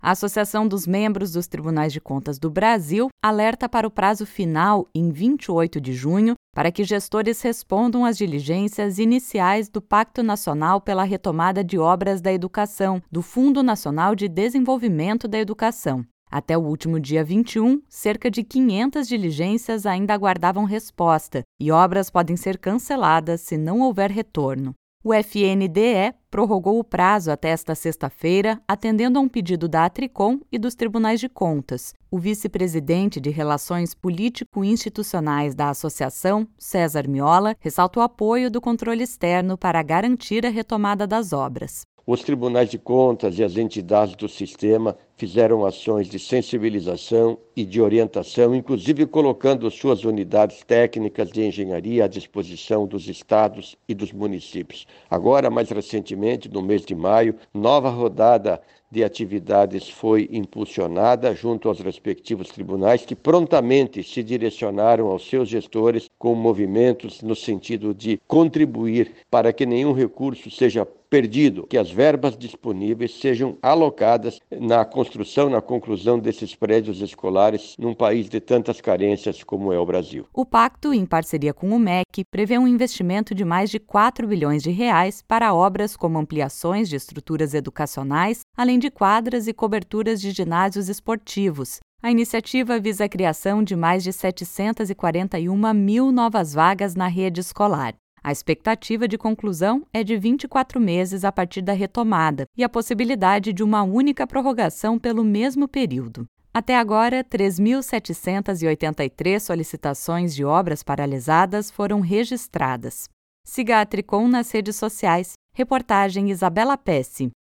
A Associação dos Membros dos Tribunais de Contas do Brasil alerta para o prazo final, em 28 de junho, para que gestores respondam às diligências iniciais do Pacto Nacional pela Retomada de Obras da Educação, do Fundo Nacional de Desenvolvimento da Educação. Até o último dia 21, cerca de 500 diligências ainda aguardavam resposta e obras podem ser canceladas se não houver retorno. O FNDE prorrogou o prazo até esta sexta-feira, atendendo a um pedido da Atricom e dos Tribunais de Contas. O vice-presidente de Relações Político-Institucionais da associação, César Miola, ressalta o apoio do controle externo para garantir a retomada das obras. Os tribunais de contas e as entidades do sistema fizeram ações de sensibilização e de orientação, inclusive colocando suas unidades técnicas de engenharia à disposição dos estados e dos municípios. Agora, mais recentemente, no mês de maio, nova rodada de atividades foi impulsionada junto aos respectivos tribunais, que prontamente se direcionaram aos seus gestores com movimentos no sentido de contribuir para que nenhum recurso seja perdido, que as verbas disponíveis sejam alocadas na construção, na conclusão desses prédios escolares num país de tantas carências como é o Brasil. O pacto, em parceria com o MEC, prevê um investimento de mais de 4 bilhões de reais para obras como ampliações de estruturas educacionais, além de quadras e coberturas de ginásios esportivos. A iniciativa visa a criação de mais de 741 mil novas vagas na rede escolar. A expectativa de conclusão é de 24 meses a partir da retomada e a possibilidade de uma única prorrogação pelo mesmo período. Até agora, 3.783 solicitações de obras paralisadas foram registradas. Siga a Atricom nas redes sociais. Reportagem Isabela Pesce.